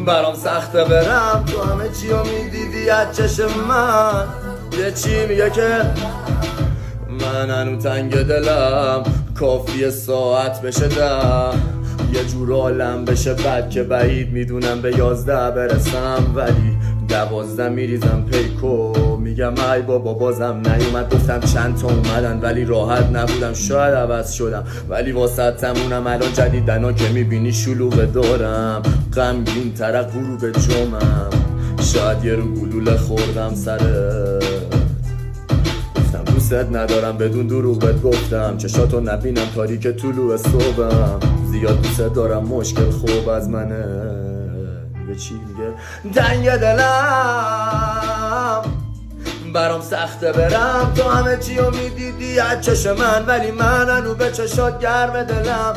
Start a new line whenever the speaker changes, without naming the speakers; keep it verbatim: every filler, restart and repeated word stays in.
برام سخته برم تو همه چی رو میدیدی از چشم من. یه چی میگه که من هنو تنگ دلم، کافیه ساعت بشه ده، یه جور عالم بشه بد که بعید میدونم به یازده برسم، ولی دوازده میریزم پیکو میگم ای بابا بازم نیومد. گفتم چند تا اومدن ولی راحت نبودم، شاید عوض شدم ولی واسه تمونم. الان جدیدنا که میبینی شلوغه دارم، غمگین تر غروب جمعم، شاید یه رو گلوله خوردم سرت. گفتم دوست ندارم بدون دروغ بهت گفتم، چشاتو نبینم تاریک طلوع صبحم، زیاد دوست دارم مشکل خوب از منه. به چی میگه تنگ دلم، برام سخته برم تو همه چی رو میدیدی از چشم من، ولی من هنو به چشات گرم دلم.